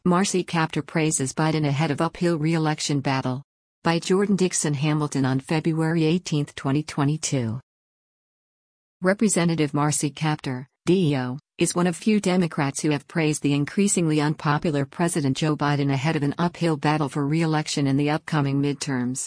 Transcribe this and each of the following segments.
Marcy Kaptur praises Biden ahead of uphill re-election battle. By Jordan Dixon Hamilton on February 18, 2022. Representative Marcy Kaptur, DEO, is one of few Democrats who have praised the increasingly unpopular President Joe Biden ahead of an uphill battle for re-election in the upcoming midterms.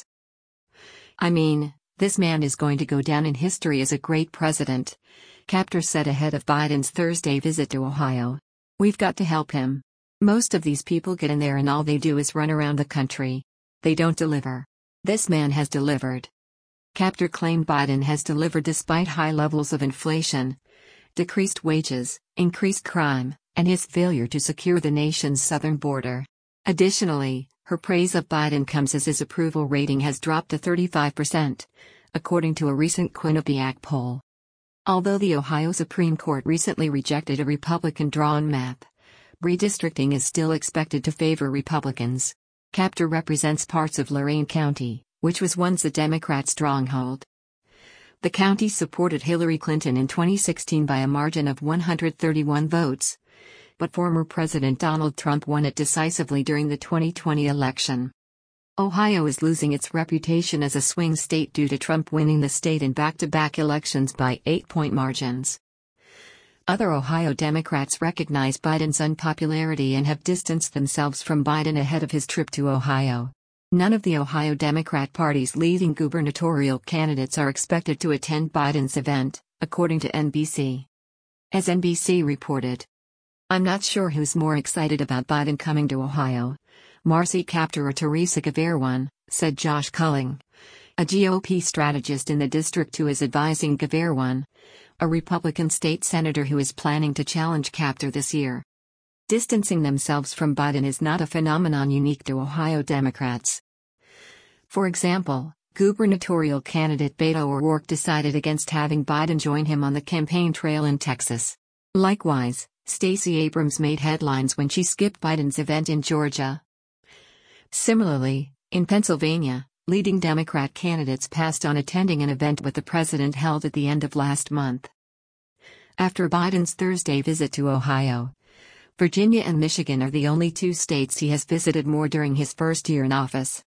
"I mean, this man is going to go down in history as a great president," Kaptur said ahead of Biden's Thursday visit to Ohio. "We've got to help him. Most of these people get in there and all they do is run around the country. They don't deliver. This man has delivered." Kaptur claimed Biden has delivered despite high levels of inflation, decreased wages, increased crime, and his failure to secure the nation's southern border. Additionally, her praise of Biden comes as his approval rating has dropped to 35%, according to a recent Quinnipiac poll. Although the Ohio Supreme Court recently rejected a Republican-drawn map, redistricting is still expected to favor Republicans. Kaptur represents parts of Lorain County, which was once a Democrat stronghold. The county supported Hillary Clinton in 2016 by a margin of 131 votes, but former President Donald Trump won it decisively during the 2020 election. Ohio is losing its reputation as a swing state due to Trump winning the state in back-to-back elections by 8-point margins. Other Ohio Democrats recognize Biden's unpopularity and have distanced themselves from Biden ahead of his trip to Ohio. None of the Ohio Democrat Party's leading gubernatorial candidates are expected to attend Biden's event, according to NBC. As NBC reported, "I'm not sure who's more excited about Biden coming to Ohio, Marcy Kaptur or Teresa Gavarwan," said Josh Culling, a GOP strategist in the district who is advising Gavarwan, a Republican state senator who is planning to challenge Kaptur this year. Distancing themselves from Biden is not a phenomenon unique to Ohio Democrats. For example, gubernatorial candidate Beto O'Rourke decided against having Biden join him on the campaign trail in Texas. Likewise, Stacey Abrams made headlines when she skipped Biden's event in Georgia. Similarly, in Pennsylvania, leading Democrat candidates passed on attending an event with the president held at the end of last month. After Biden's Thursday visit to Ohio, Virginia and Michigan are the only two states he has visited more during his first year in office.